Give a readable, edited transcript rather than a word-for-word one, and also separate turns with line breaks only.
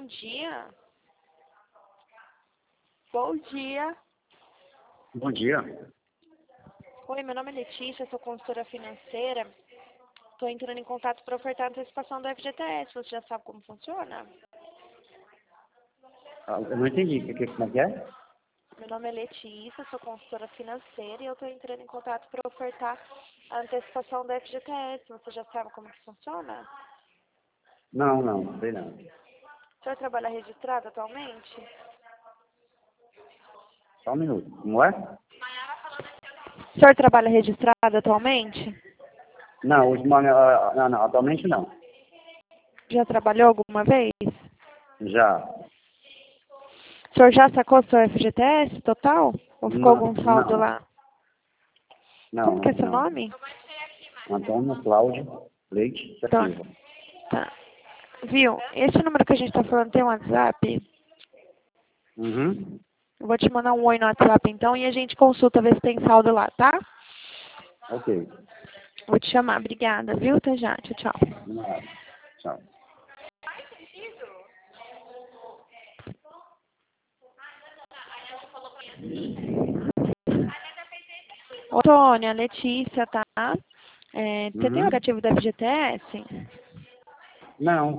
Bom dia. Bom dia.
Bom dia.
Oi, meu nome é Letícia, sou consultora financeira. Estou entrando em contato para ofertar a antecipação do FGTS. Você já sabe como funciona?
Eu não entendi. Como é que é?
Meu nome é Letícia, sou consultora financeira e eu estou entrando em contato para ofertar a antecipação do FGTS. Você já sabe como que funciona?
Não sei não.
O senhor trabalha registrado atualmente?
Só um minuto. Como é?
O senhor trabalha registrado atualmente?
Não, não, atualmente não.
Já trabalhou alguma vez?
Já.
O senhor já sacou seu FGTS total? Ou ficou algum saldo lá? Como que é seu
Não.
nome?
Antônio Cláudio Leite da
Antônio.
Silva.
Tá. Viu? Esse número que a gente tá falando tem um WhatsApp?
Uhum.
Eu vou te mandar um oi no WhatsApp então e a gente consulta ver se tem saldo lá, tá?
Ok.
Vou te chamar. Obrigada, viu? Até já. Tchau, tchau.
De nada. Tchau.
Ô, Tônia, Letícia, tá? Você tem o
Uhum.
aplicativo da FGTS?
Não.